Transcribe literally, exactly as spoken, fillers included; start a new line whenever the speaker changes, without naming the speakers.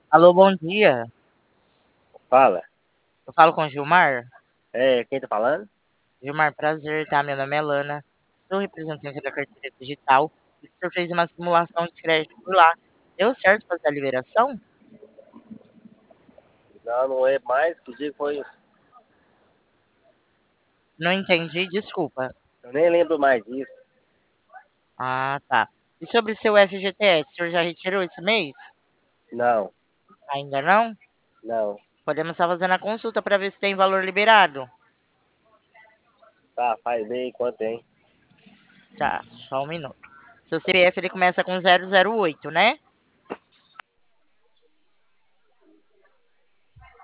Alô, bom dia.
Fala.
Eu falo com o Gilmar.
É, quem tá falando?
Gilmar, prazer, tá? Meu nome é Lana. Sou representante da carteira digital. E o senhor fez uma simulação de crédito por lá. Deu certo fazer a liberação?
Não, não é mais. Que dia foi?
Não entendi, desculpa.
Eu nem lembro mais disso.
Ah, tá. E sobre o seu F G T S, o senhor já retirou esse mês?
Não,
Ainda não?
não.
Podemos estar fazendo a consulta para ver se tem valor liberado.
Tá, faz bem quanto tem.
Tá, só um minuto. Seu C P F ele começa com zero zero oito, né?